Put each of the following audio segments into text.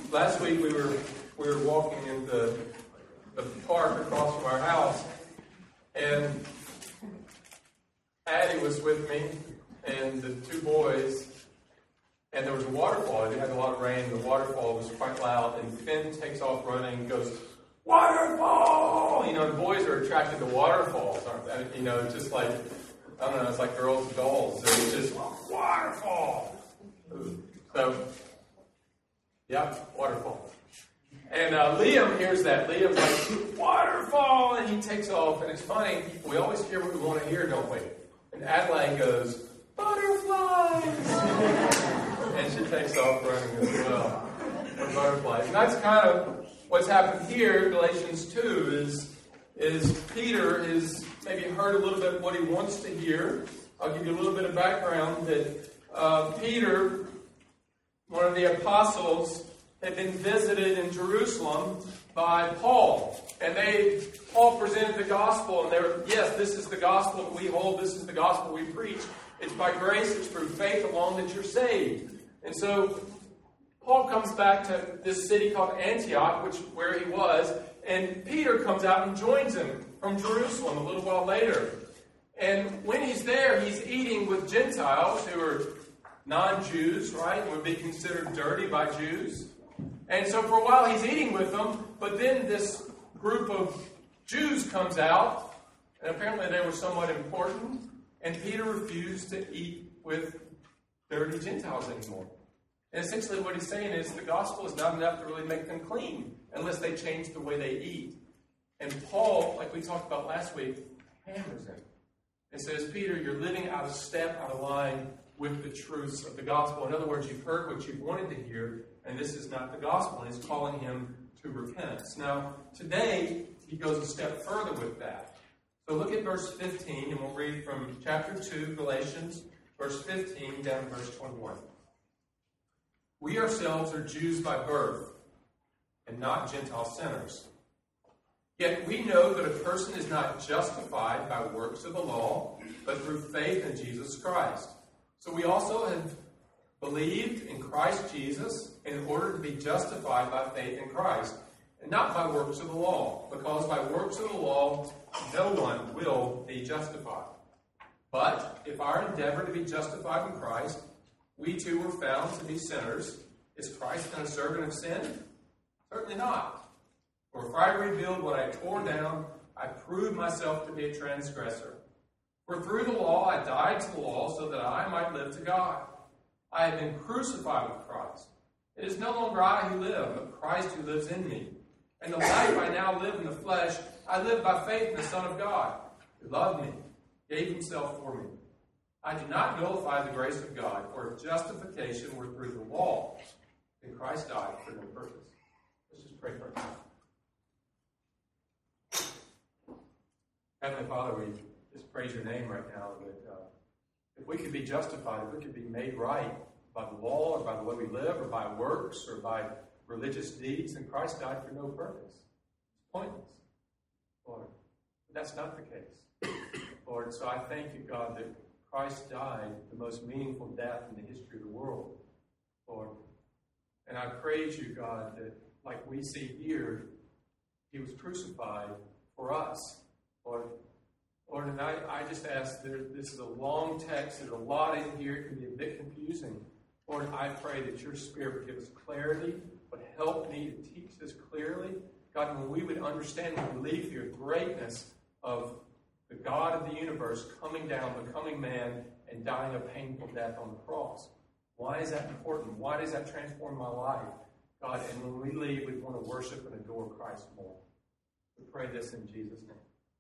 Last week we were walking in the park across from our house, and Addie was with me and the two boys, and there was a waterfall. It had a lot of rain. The waterfall was quite loud, and Finn takes off running and goes, "Waterfall!" And boys are attracted to waterfalls, aren't they? It's just like, I don't know, it's like girls and dolls. It's just, waterfall! So, yeah, waterfall. And Liam hears that. Liam's like, "Waterfall!" And he takes off. And it's funny, we always hear what we want to hear, don't we? And Adelaide goes, "Butterflies!" And she takes off running as well for butterflies. And that's kind of what's happened here. Galatians 2 is Peter is maybe heard a little bit what he wants to hear. I'll give you a little bit of background that Peter, one of the apostles, had been visited in Jerusalem by Paul. And Paul presented the gospel, and they were, yes, this is the gospel that we hold, this is the gospel we preach. It's by grace, it's through faith alone that you're saved. And so Paul comes back to this city called Antioch, where he was, and Peter comes out and joins him from Jerusalem a little while later. And when he's there, he's eating with Gentiles who are non-Jews, right, and would be considered dirty by Jews. And so for a while he's eating with them, but then this group of Jews comes out, and apparently they were somewhat important, and Peter refused to eat with dirty Gentiles anymore. And essentially what he's saying is the gospel is not enough to really make them clean unless they change the way they eat. And Paul, like we talked about last week, hammers him and says, "Peter, you're living out of step, out of line with the truths of the gospel." In other words, you've heard what you wanted to hear, and this is not the gospel. And he's calling him to repentance. Now, today, he goes a step further with that. So look at verse 15, and we'll read from chapter 2, Galatians, verse 15 down to verse 21. "We ourselves are Jews by birth, and not Gentile sinners. Yet we know that a person is not justified by works of the law, but through faith in Jesus Christ. So we also have believed in Christ Jesus in order to be justified by faith in Christ, and not by works of the law, because by works of the law no one will be justified. But if our endeavor to be justified in Christ, we too were found to be sinners, is Christ then a servant of sin? Certainly not. For if I revealed what I tore down, I proved myself to be a transgressor. For through the law I died to the law so that I might live to God. I have been crucified with Christ. It is no longer I who live, but Christ who lives in me. And the life I now live in the flesh, I live by faith in the Son of God, who loved me, gave himself for me. I do not nullify the grace of God, for if justification were through the law, then Christ died for no purpose." Let's just pray for a time. Heavenly Father, we just praise your name right now that if we could be justified, if we could be made right by the law or by the way we live or by works or by religious deeds, then Christ died for no purpose. It's pointless, Lord. But that's not the case, Lord. So I thank you, God, that Christ died the most meaningful death in the history of the world, Lord. And I praise you, God, that like we see here, he was crucified for us, Lord. Lord, and I just ask, this is a long text, there's a lot in here, it can be a bit confusing. Lord, I pray that your Spirit would give us clarity, would help me to teach this clearly. God, when we would understand and believe your greatness of the God of the universe coming down, becoming man, and dying a painful death on the cross. Why is that important? Why does that transform my life? God, and when we leave, we want to worship and adore Christ more. We pray this in Jesus' name.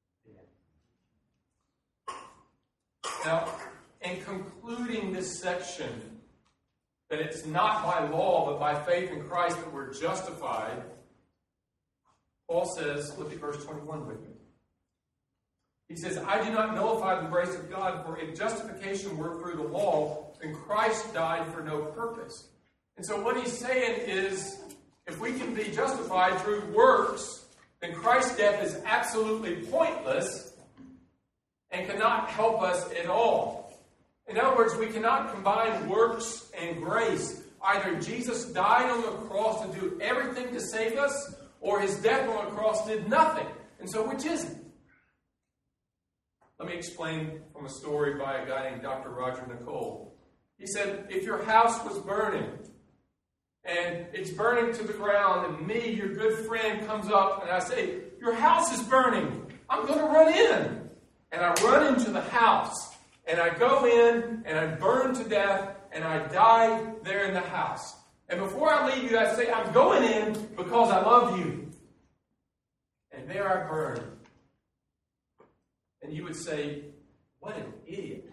Now, in concluding this section, that it's not by law, but by faith in Christ that we're justified, Paul says, look at verse 21 with me. He says, "I do not nullify the grace of God, for if justification were through the law, then Christ died for no purpose." And so what he's saying is, if we can be justified through works, then Christ's death is absolutely pointless and cannot help us at all. In other words, we cannot combine works and grace. Either Jesus died on the cross to do everything to save us, or his death on the cross did nothing. And so which is it? Let me explain from a story by a guy named Dr. Roger Nicole. He said, if your house was burning, and it's burning to the ground, and me, your good friend, comes up, and I say, your house is burning. I'm going to run in. And I run into the house, and I go in, and I burn to death, and I die there in the house. And before I leave you, I say, I'm going in because I love you. And there I burn. And you would say, what an idiot.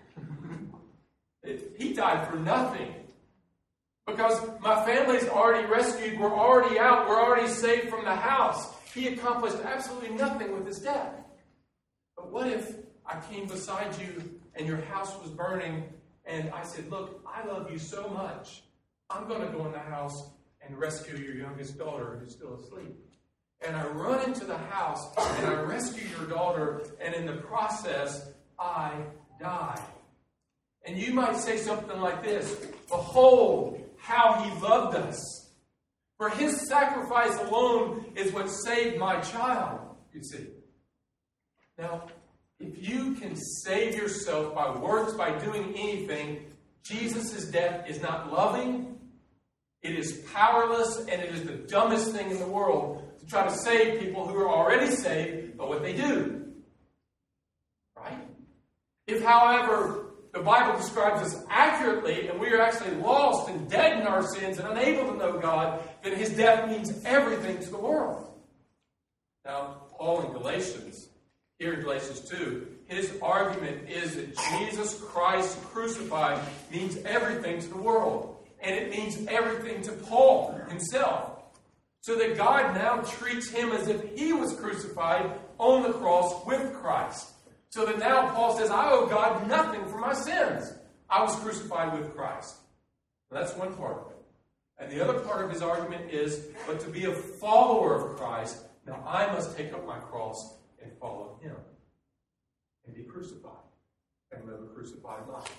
He died for nothing. Because my family's already rescued, we're already out, we're already saved from the house. He accomplished absolutely nothing with his death. But what if I came beside you and your house was burning and I said, look, I love you so much. I'm going to go in the house and rescue your youngest daughter who's still asleep. And I run into the house and I rescue your daughter, and in the process, I die. And you might say something like this, behold, how he loved us. For his sacrifice alone is what saved my child, you see. Now, if you can save yourself by works, by doing anything, Jesus' death is not loving, it is powerless, and it is the dumbest thing in the world to try to save people who are already saved by what they do. Right? If, however, the Bible describes us accurately, and we are actually lost and dead in our sins and unable to know God, then his death means everything to the world. Now, Paul in Galatians, here in Galatians 2, his argument is that Jesus Christ crucified means everything to the world. And it means everything to Paul himself. So that God now treats him as if he was crucified on the cross with Christ. So that now Paul says, I owe God nothing for my sins. I was crucified with Christ. Well, that's one part of it. And the other part of his argument is, but to be a follower of Christ, now I must take up my cross and follow him. And be crucified. And live a crucified life.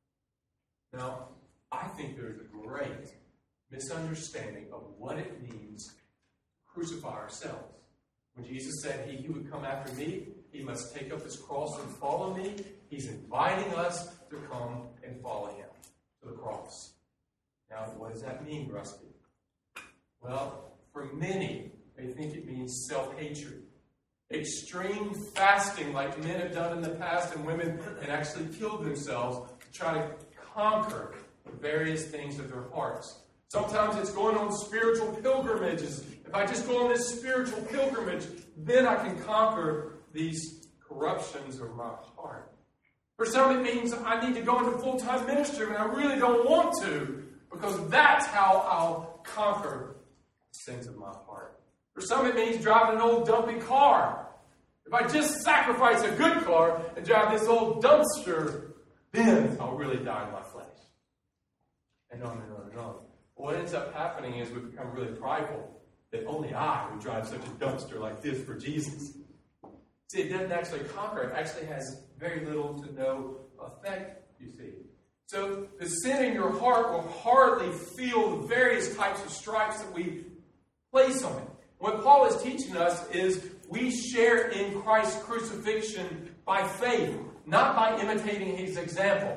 Now, I think there's a great misunderstanding of what it means to crucify ourselves. When Jesus said he would come after me, he must take up his cross and follow me. He's inviting us to come and follow him to the cross. Now, what does that mean, Rusty? Well, for many, they think it means self-hatred. Extreme fasting like men have done in the past, and women have actually killed themselves to try to conquer the various things of their hearts. Sometimes it's going on spiritual pilgrimages. If I just go on this spiritual pilgrimage, then I can conquer these corruptions of my heart. For some, it means I need to go into full-time ministry, and I really don't want to, because that's how I'll conquer the sins of my heart. For some, it means driving an old dumpy car. If I just sacrifice a good car and drive this old dumpster, then I'll really die in my flesh. And on and on and on. What ends up happening is we become really prideful that only I would drive such a dumpster like this for Jesus. See, it doesn't actually conquer. It actually has very little to no effect, you see. So the sin in your heart will hardly feel the various types of stripes that we place on it. What Paul is teaching us is we share in Christ's crucifixion by faith, not by imitating his example.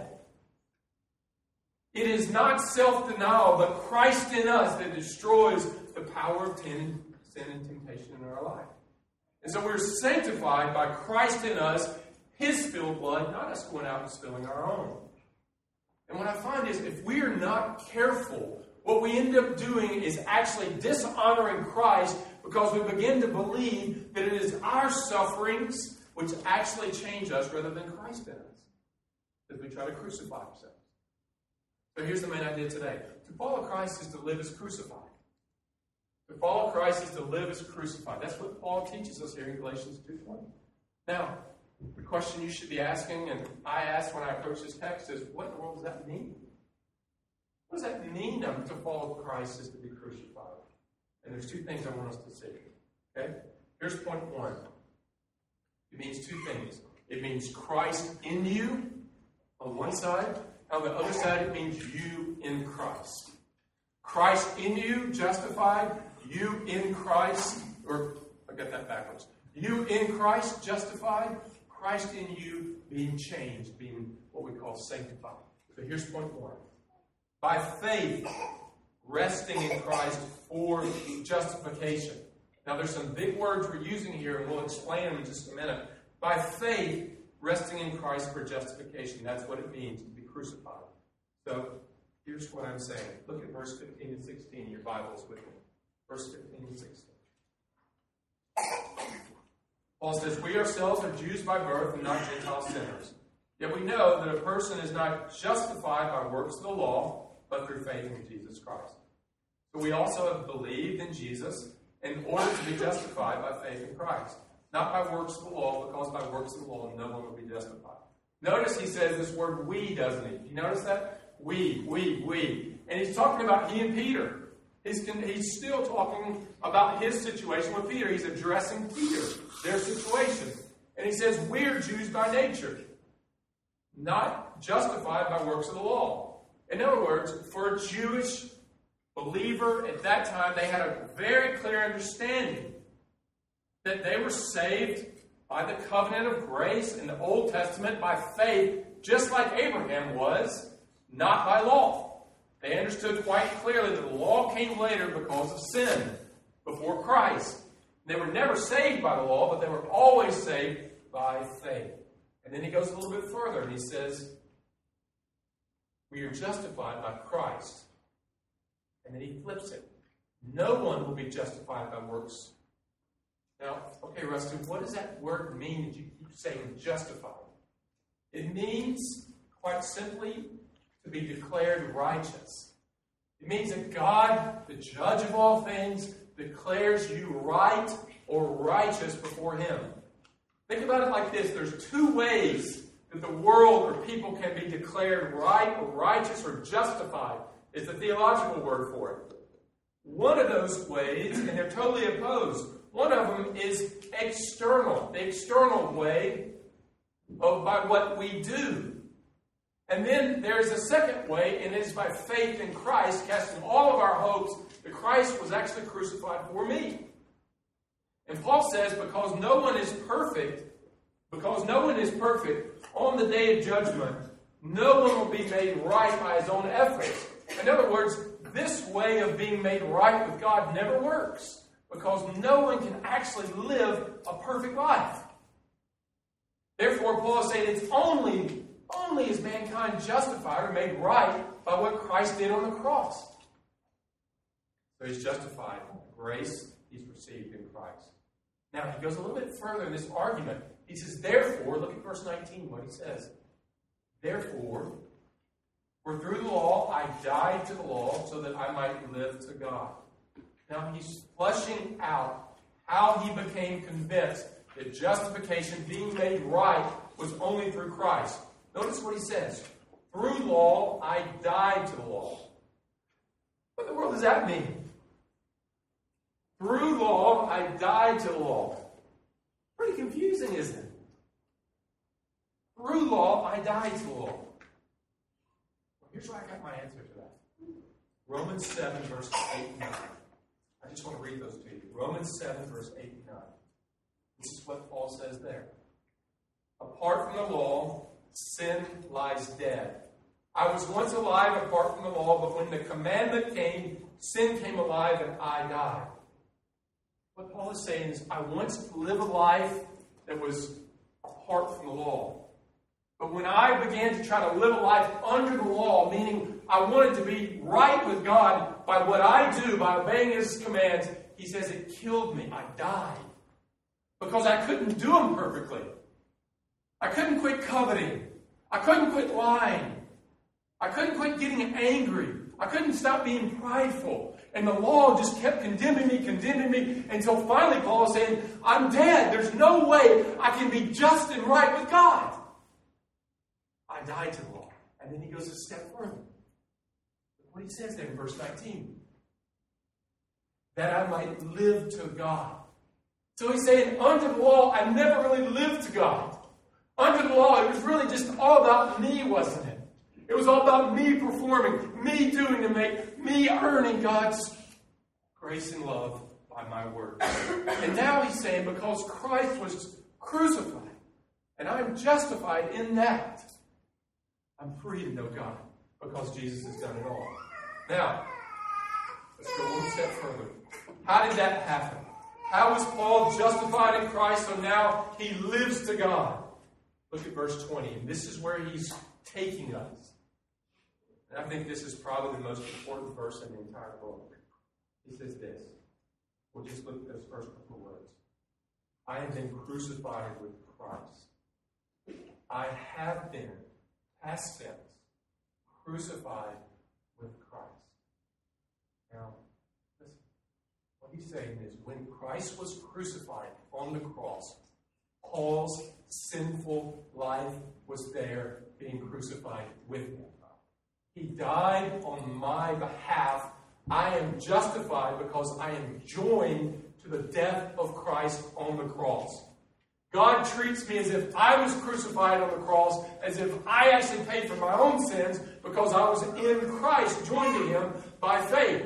It is not self-denial, but Christ in us that destroys the power of sin and temptation in our life. And so we're sanctified by Christ in us, his spilled blood, not us going out and spilling our own. And what I find is if we are not careful, what we end up doing is actually dishonoring Christ, because we begin to believe that it is our sufferings which actually change us rather than Christ in us, as we try to crucify ourselves. So here's the main idea today. To follow Christ is to live as crucified. To follow Christ is to live as crucified. That's what Paul teaches us here in Galatians 2:20. Now, the question you should be asking, and I asked when I approached this text, is what in the world does that mean? What does that mean to follow Christ is to be crucified? And there's two things I want us to see. Okay? Here's point one. It means two things. It means Christ in you on one side. On the other side, it means you in Christ. Christ in you, justified. You in Christ, or I got that backwards. You in Christ, justified. Christ in you, being changed, being what we call sanctified. So here's point 1. By faith, resting in Christ for justification. Now there's some big words we're using here, and we'll explain them in just a minute. By faith, resting in Christ for justification. That's what it means to be crucified. So here's what I'm saying. Look at verse 15 and 16 in your Bibles with me. Verse 15 and 16. Paul says, we ourselves are Jews by birth and not Gentile sinners. Yet we know that a person is not justified by works of the law, but through faith in Jesus Christ. So we also have believed in Jesus in order to be justified by faith in Christ. Not by works of the law, because by works of the law no one will be justified. Notice he says this word we, doesn't he? You notice that? We. And he's talking about he and Peter. He's still talking about his situation with Peter. He's addressing Peter, their situation. And he says, we're Jews by nature, not justified by works of the law. In other words, for a Jewish believer at that time, they had a very clear understanding that they were saved by the covenant of grace in the Old Testament by faith, just like Abraham was, not by law. They understood quite clearly that the law came later because of sin, before Christ. They were never saved by the law, but they were always saved by faith. And then he goes a little bit further and he says, we are justified by Christ. And then he flips it. No one will be justified by works. Now, okay, Rusty, what does that word mean that you keep saying justified? It means, quite simply, to be declared righteous. It means that God, the judge of all things, declares you right or righteous before Him. Think about it like this. There's 2 ways that the world or people can be declared right or righteous or justified. It's the theological word for it. One of those ways, and they're totally opposed, one of them is external. The external way by what we do. And then there's a second way, and it is by faith in Christ, casting all of our hopes that Christ was actually crucified for me. And Paul says, because no one is perfect, on the day of judgment, no one will be made right by his own efforts. In other words, this way of being made right with God never works, because no one can actually live a perfect life. Therefore, Paul is saying it's only is mankind justified or made right by what Christ did on the cross. So he's justified by grace he's received in Christ. Now, he goes a little bit further in this argument. He says, therefore, look at verse 19, what he says. Therefore, for through the law I died to the law so that I might live to God. Now, he's fleshing out how he became convinced that justification, being made right, was only through Christ. Notice what he says. Through law, I died to the law. What in the world does that mean? Through law, I died to the law. Pretty confusing, isn't it? Through law, I died to the law. Well, here's where I got my answer to that. Romans 7, verse 8 and 9. I just want to read those to you. Romans 7, verse 8 and 9. This is what Paul says there. Apart from the law, sin lies dead. I was once alive apart from the law, but when the commandment came, sin came alive and I died. What Paul is saying is, I once lived a life that was apart from the law. But when I began to try to live a life under the law, meaning I wanted to be right with God by what I do, by obeying His commands, he says it killed me. I died. Because I couldn't do them perfectly. I couldn't quit coveting. I couldn't quit lying. I couldn't quit getting angry. I couldn't stop being prideful. And the law just kept condemning me, until finally Paul is saying, I'm dead. There's no way I can be just and right with God. I died to the law. And then he goes a step further. What he says there in verse 19. That I might live to God. So he's saying, under the law, I never really lived to God. Under the law, it was really just all about me, wasn't it? It was all about me performing, me doing to make, me earning God's grace and love by my works. And now he's saying, because Christ was crucified, and I'm justified in that, I'm free to know God, because Jesus has done it all. Now, let's go one step further. How did that happen? How was Paul justified in Christ, so now he lives to God? Look at verse 20, and this is where he's taking us. And I think this is probably the most important verse in the entire book. He says this. We'll just look at those first couple of words. I have been crucified with Christ. I have been, past tense, crucified with Christ. Now, listen. What he's saying is, when Christ was crucified on the cross, Paul's sinful life was there being crucified with him. He died on my behalf. I am justified because I am joined to the death of Christ on the cross. God treats me as if I was crucified on the cross, as if I actually paid for my own sins because I was in Christ, joined to Him by faith.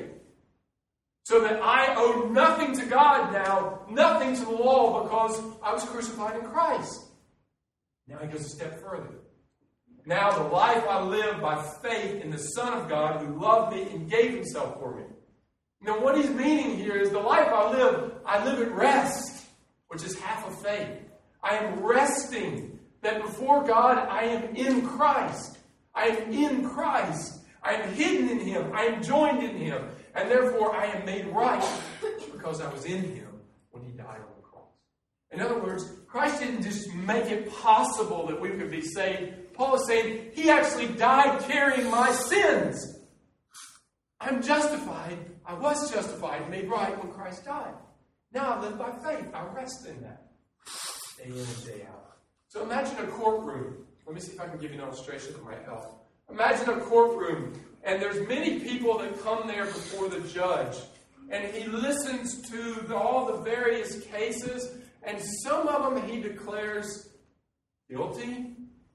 So that I owe nothing to God now, nothing to the law, because I was crucified in Christ. Now he goes a step further. Now the life I live by faith in the Son of God who loved me and gave Himself for me. Now what he's meaning here is the life I live at rest, which is half of faith. I am resting that before God I am in Christ. I am in Christ. I am hidden in Him. I am joined in Him. And therefore I am made right because I was in Him when He died on the cross. In other words, Christ didn't just make it possible that we could be saved. Paul is saying He actually died carrying my sins. I'm justified. I was justified, made right when Christ died. Now I live by faith. I rest in that. Day in and day out. So imagine a courtroom. Let me see if I can give you an illustration that might help. Imagine a courtroom, and there's many people that come there before the judge, and he listens to all the various cases, and some of them he declares guilty,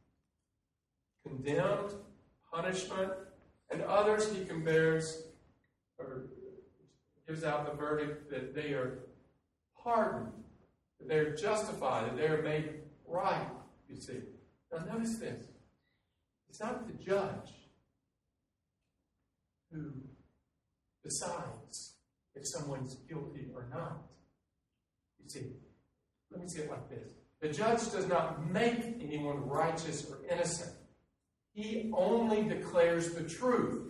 condemned, punishment, and others he compares or gives out the verdict that they are pardoned, that they are justified, that they are made right, you see. Now notice this. It's not the judge who decides if someone's guilty or not. You see, let me say it like this. The judge does not make anyone righteous or innocent. He only declares the truth.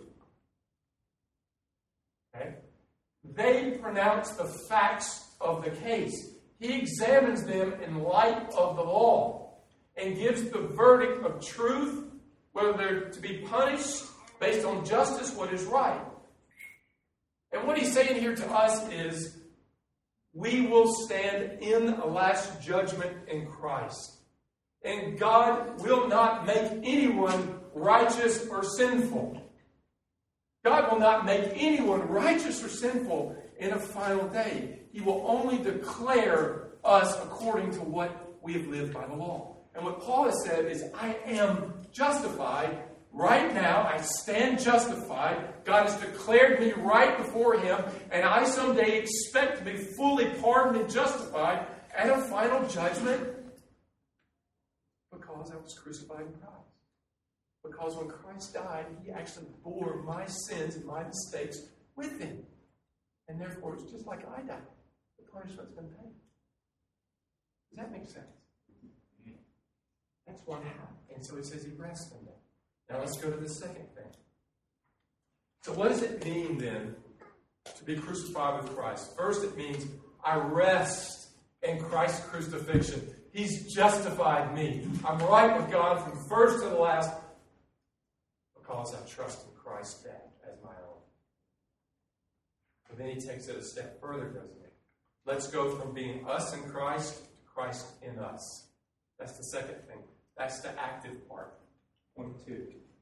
Okay? They pronounce the facts of the case. He examines them in light of the law and gives the verdict of truth, whether they're to be punished based on justice, what is right. And what he's saying here to us is, we will stand in a last judgment in Christ. And God will not make anyone righteous or sinful. God will not make anyone righteous or sinful in a final day. He will only declare us according to what we have lived by the law. And what Paul has said is, I am justified right now. I stand justified. God has declared me right before Him, and I someday expect to be fully pardoned and justified at a final judgment because I was crucified in Christ. Because when Christ died, He actually bore my sins and my mistakes with Him. And therefore, it's just like I died. The punishment's been paid. Does that make sense? That's one half. And so He says He rests in that. Now let's go to the second thing. So what does it mean then to be crucified with Christ? First, it means I rest in Christ's crucifixion. He's justified me. I'm right with God from first to the last because I trust in Christ's death as my own. But then He takes it a step further, doesn't He? Let's go from being us in Christ to Christ in us. That's the second thing. That's the active part. Point 2.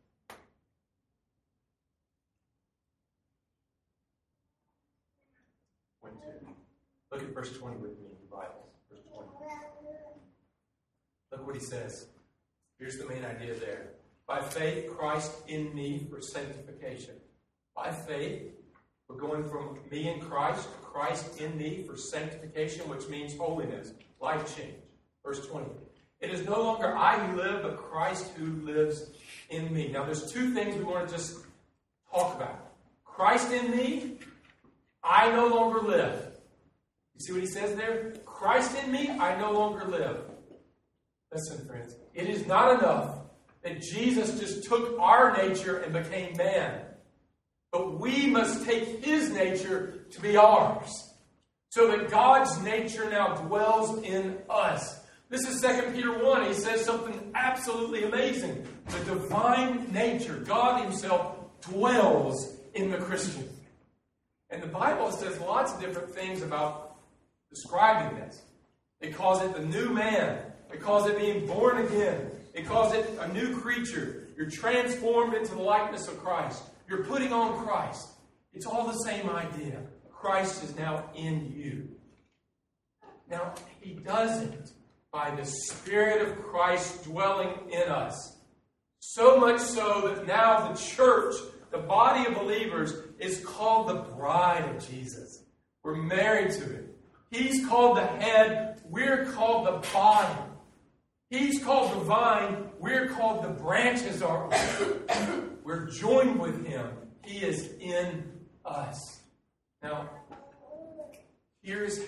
Point 2. Look at verse 20 with me in the Bible. Verse 20. Look what he says. Here's the main idea there. By faith, Christ in me for sanctification. By faith, we're going from me in Christ to Christ in me for sanctification, which means holiness, life change. Verse 20. It is no longer I who live, but Christ who lives in me. Now, there's two things we want to just talk about. Christ in me, I no longer live. You see what he says there? Christ in me, I no longer live. Listen, friends, it is not enough that Jesus just took our nature and became man. But we must take his nature to be ours, so that God's nature now dwells in us. This is 2 Peter 1. He says something absolutely amazing. The divine nature, God himself, dwells in the Christian. And the Bible says lots of different things about describing this. It calls it the new man. It calls it being born again. It calls it a new creature. You're transformed into the likeness of Christ. You're putting on Christ. It's all the same idea. Christ is now in you. Now, he does it by the Spirit of Christ dwelling in us. So much so that now the church, the body of believers, is called the bride of Jesus. We're married to it. He's called the head. We're called the body. He's called the vine. We're called the branches, aren't we? We're joined with him. He is in us. Now, here is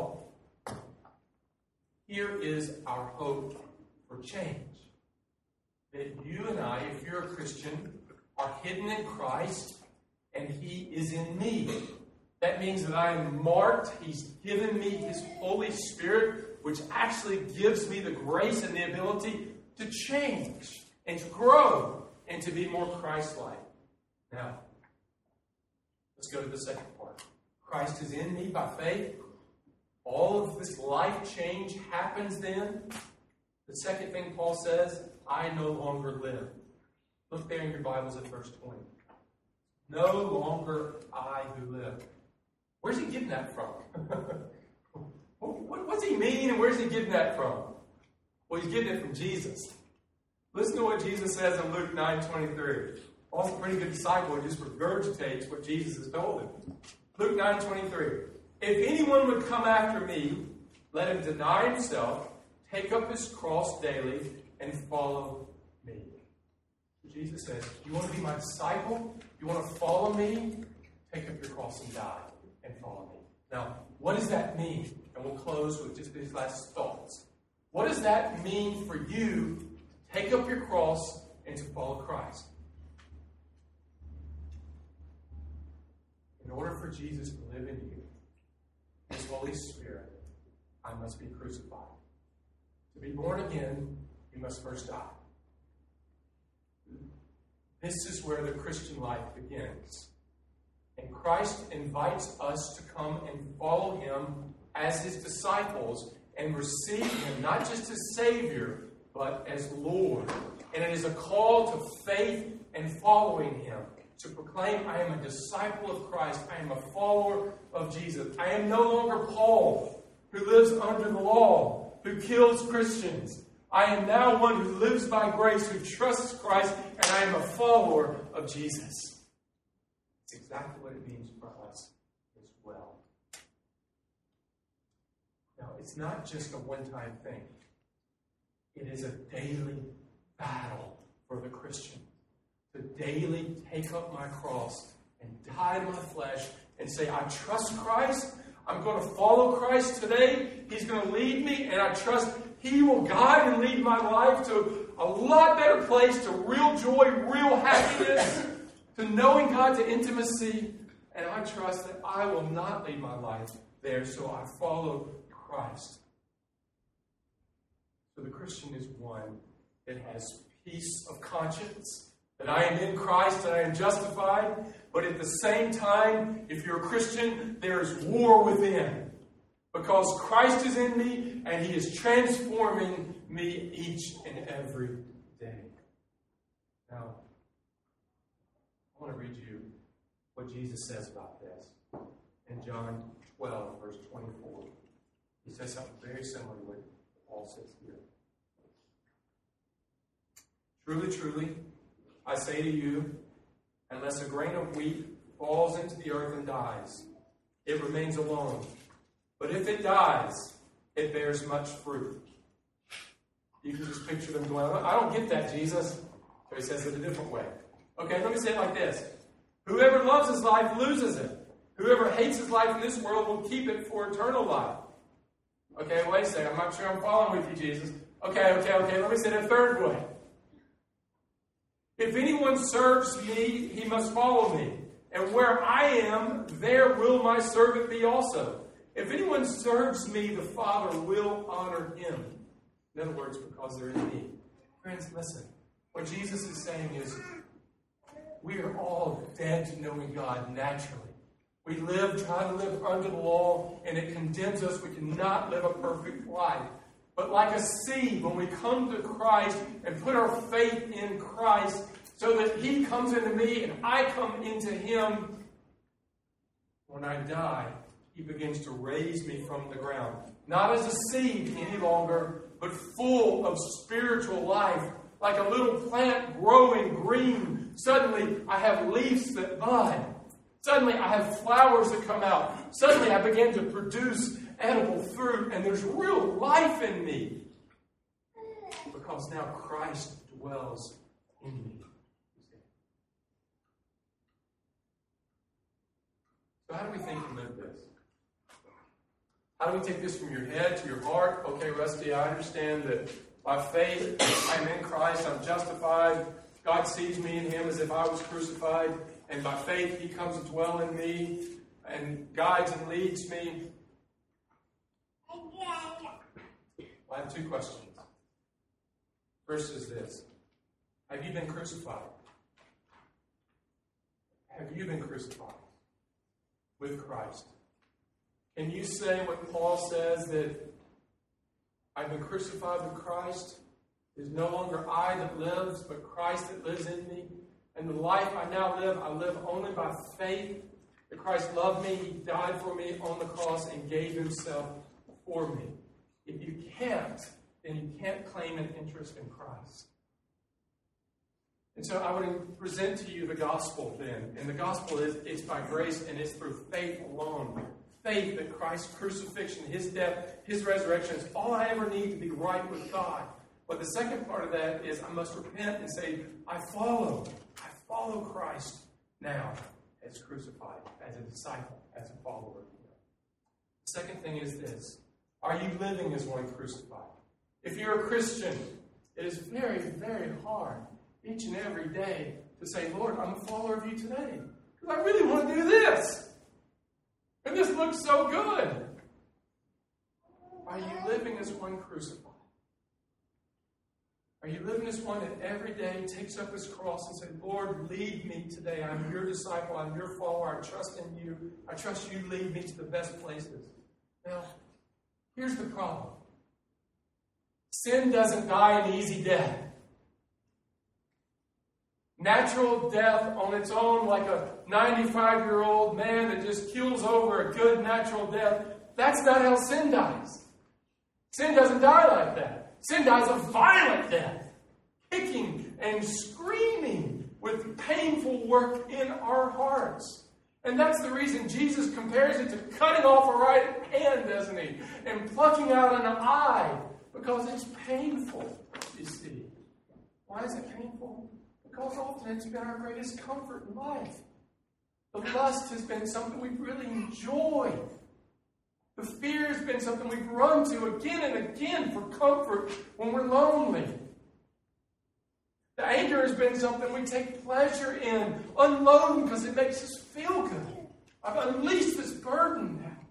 our hope for change. That you and I, if you're a Christian, are hidden in Christ and he is in me. That means that I am marked. He's given me his Holy Spirit, which actually gives me the grace and the ability to change and to grow and to be more Christ-like. Now, let's go to the second part. Christ is in me by faith. All of this life change happens then. The second thing Paul says, I no longer live. Look there in your Bibles at verse 20. No longer I who live. Where's he getting that from? What's he mean and where's he getting that from? Well, he's getting it from Jesus. Listen to what Jesus says in Luke 9:23. Paul's a pretty good disciple. He just regurgitates what Jesus has told him. Luke 9:23. If anyone would come after me, let him deny himself, take up his cross daily, and follow me. Jesus says, you want to be my disciple? You want to follow me? Take up your cross and die and follow me. Now, what does that mean? And we'll close with just these last thoughts. What does that mean for you to take up your cross and to follow Christ? In order for Jesus to live in you, his Holy Spirit, I must be crucified. To be born again, you must first die. This is where the Christian life begins. And Christ invites us to come and follow him as his disciples and receive him not just as Savior, but as Lord. And it is a call to faith and following him. To proclaim, I am a disciple of Christ. I am a follower of Jesus. I am no longer Paul, who lives under the law, who kills Christians. I am now one who lives by grace, who trusts Christ, and I am a follower of Jesus. It's exactly what it means for us as well. Now, it's not just a one-time thing. It is a daily battle for the Christian. To daily take up my cross and die to my flesh and say, I trust Christ. I'm going to follow Christ today. He's going to lead me, and I trust he will guide and lead my life to a lot better place, to real joy, real happiness, to knowing God, to intimacy. And I trust that I will not lead my life there, so I follow Christ. So the Christian is one that has peace of conscience, that I am in Christ and I am justified. But at the same time, if you're a Christian, there is war within. Because Christ is in me and he is transforming me each and every day. Now, I want to read you what Jesus says about this. In John 12, verse 24. He says something very similar to what Paul says here. Truly, truly, I say to you, unless a grain of wheat falls into the earth and dies, it remains alone. But if it dies, it bears much fruit. You can just picture them going, I don't get that, Jesus. So he says it a different way. Okay, let me say it like this. Whoever loves his life loses it. Whoever hates his life in this world will keep it for eternal life. Okay, wait a second. I'm not sure I'm following with you, Jesus. Okay. Let me say it a third way. If anyone serves me, he must follow me. And where I am, there will my servant be also. If anyone serves me, the Father will honor him. In other words, because they're in me. Friends, listen. What Jesus is saying is, we are all dead to knowing God naturally. We try to live under the law, and it condemns us. We cannot live a perfect life. But like a seed, when we come to Christ and put our faith in Christ, so that He comes into me and I come into Him, when I die, He begins to raise me from the ground. Not as a seed any longer, but full of spiritual life. Like a little plant growing green. Suddenly, I have leaves that bud. Suddenly, I have flowers that come out. Suddenly, I begin to produce edible fruit. And there's real life in me. Because now Christ dwells in me. So how do we think and live this? How do we take this from your head to your heart? Okay, Rusty, I understand that by faith, I'm in Christ, I'm justified. God sees me in Him as if I was crucified. And by faith, He comes to dwell in me and guides and leads me. I have two questions. First is this. Have you been crucified? Have you been crucified with Christ? Can you say what Paul says, that I've been crucified with Christ? It is no longer I that lives, but Christ that lives in me. And the life I now live, I live only by faith that Christ loved me. He died for me on the cross and gave Himself for me. If you can't, then you can't claim an interest in Christ. And so I would present to you the gospel then. And the gospel is, it's by grace and it's through faith alone. Faith that Christ's crucifixion, His death, His resurrection is all I ever need to be right with God. But the second part of that is I must repent and say, I follow Christ now as crucified, as a disciple, as a follower. The second thing is this. Are you living as one crucified? If you're a Christian, it is very, very hard each and every day to say, Lord, I'm a follower of You today. Because I really want to do this. And this looks so good. Are you living as one crucified? Are you living as one that every day takes up his cross and says, Lord, lead me today. I'm Your disciple. I'm Your follower. I trust in You. I trust You lead me to the best places. Now, here's the problem. Sin doesn't die an easy death. Natural death on its own, like a 95-year-old man that just keels over a good natural death, that's not how sin dies. Sin doesn't die like that. Sin dies a violent death, kicking and screaming with painful work in our hearts. And that's the reason Jesus compares it to cutting off a right hand, doesn't He? And plucking out an eye, because it's painful, you see. Why is it painful? Because often it's been our greatest comfort in life. The lust has been something we've really enjoyed. The fear has been something we've run to again and again for comfort when we're lonely. The anger has been something we take pleasure in, unloading because it makes us feel good. I've unleashed this burden now.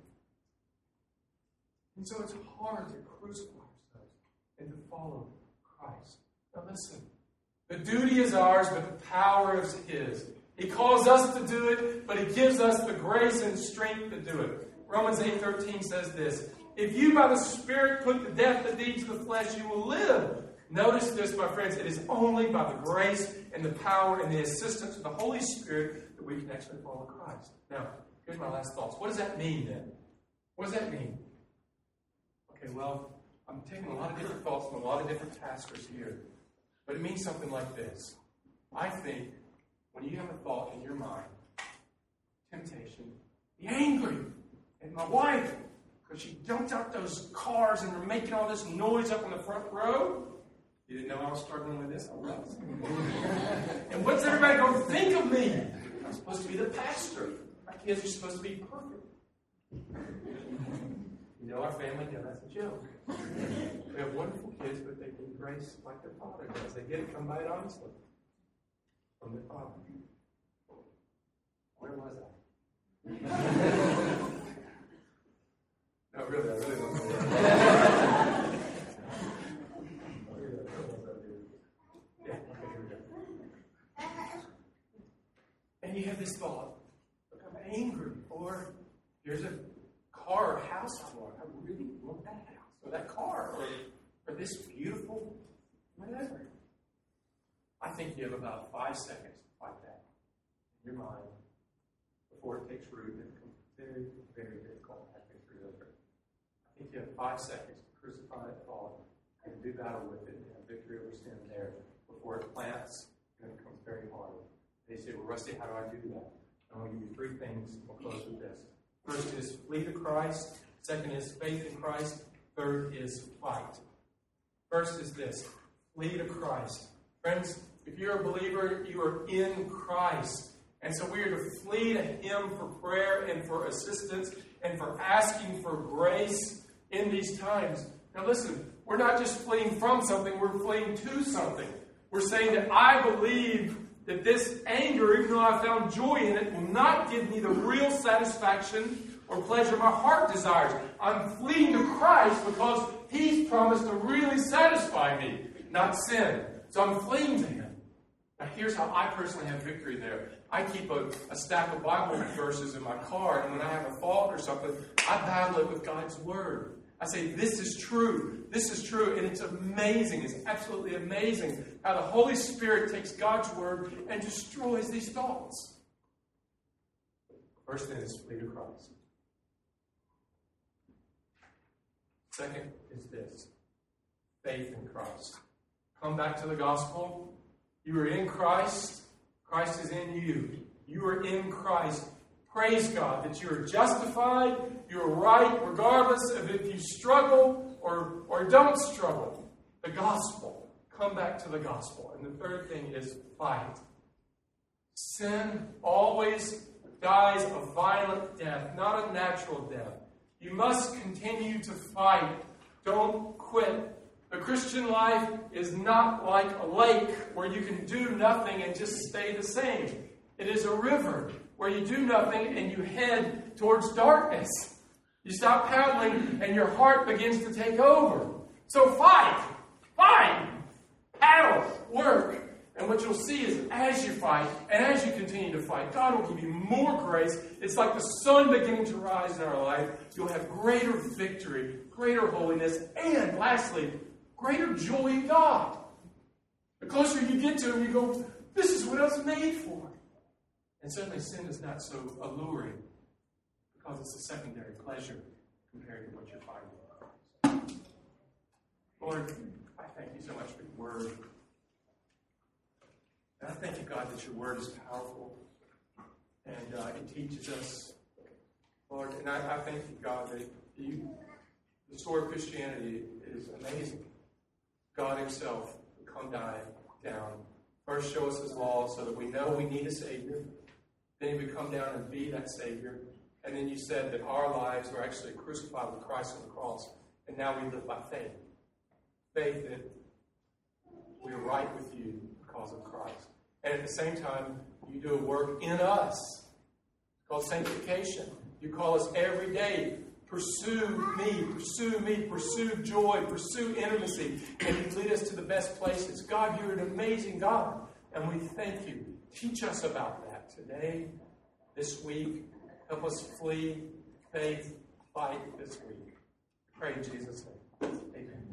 And so it's hard to crucify ourselves and to follow Christ. Now listen. The duty is ours, but the power is His. He calls us to do it, but He gives us the grace and strength to do it. Romans 8:13 says this. If you by the Spirit put to death the deeds of the flesh, you will live. Notice this, my friends. It is only by the grace and the power and the assistance of the Holy Spirit that we can actually follow Christ. Now, here's my last thoughts. What does that mean then? What does that mean? Okay, well, I'm taking a lot of different thoughts from a lot of different pastors here. But it means something like this. I think when you have a thought in your mind, temptation, be angry at my wife because she dumped out those cars and they're making all this noise up in the front row. You didn't know I was struggling with this? I was. And what's everybody going to think of me? I'm supposed to be the pastor. My kids are supposed to be perfect. You know, our family, that's a joke. We have wonderful kids, but they need grace like their father does. They get it from by it honestly. From their father. Where was I? No, really, I really don't know. Yeah, okay, here we go. And you have this thought, look, I'm angry, or here's a car or house I want. I really want that house, or that car, or this beautiful whatever. I think you have about 5 seconds to fight that in your mind before it takes root and becomes very, very difficult to have victory over it. I think you have 5 seconds to crucify that thought and do battle with it and have victory over sin there before it plants and it becomes very hard. They say, well, Rusty, how do I do that? I'm going to give you 3 things. We'll close with this. First is flee to Christ. Second is faith in Christ. Third is fight. First is this. Flee to Christ. Friends, if you're a believer, you are in Christ. And so we are to flee to Him for prayer and for assistance and for asking for grace in these times. Now listen, we're not just fleeing from something, we're fleeing to something. We're saying that I believe that this anger, even though I found joy in it, will not give me the real satisfaction or pleasure my heart desires. I'm fleeing to Christ because He's promised to really satisfy me, not sin. So I'm fleeing to Him. Now here's how I personally have victory there. I keep a stack of Bible verses in my car, and when I have a fault or something, I battle it with God's Word. I say, this is true. This is true. And it's amazing. It's absolutely amazing how the Holy Spirit takes God's Word and destroys these thoughts. First thing is flee to Christ. Second is this. Faith in Christ. Come back to the gospel. You are in Christ. Christ is in you. You are in Christ. Praise God that you are justified. You are right regardless of if you struggle or don't struggle. The gospel. Come back to the gospel. And the third thing is fight. Sin always dies a violent death, not a natural death. You must continue to fight. Don't quit. The Christian life is not like a lake where you can do nothing and just stay the same. It is a river where you do nothing and you head towards darkness. You stop paddling and your heart begins to take over. So fight, paddle, work. And what you'll see is as you fight and as you continue to fight, God will give you more grace. It's like the sun beginning to rise in our life. You'll have greater victory, greater holiness, and lastly, greater joy in God. The closer you get to Him, you go, this is what I was made for. And suddenly sin is not so alluring because it's a secondary pleasure compared to what you're finding. Lord, I thank you so much for your word. And I thank you, God, that your word is powerful and it teaches us, Lord. And I thank you, God, that the story of Christianity is amazing. God Himself would come down. First, show us His law so that we know we need a Savior. Then He would come down and be that Savior. And then you said that our lives were actually crucified with Christ on the cross. And now we live by faith. Faith that we are right with you because of Christ. And at the same time, you do a work in us. It's called sanctification. You call us every day. Pursue me, pursue joy, pursue intimacy. And you lead us to the best places. God, you're an amazing God. And we thank you. Teach us about that today, this week. Help us flee, faith, fight this week. Pray in Jesus' name. Amen.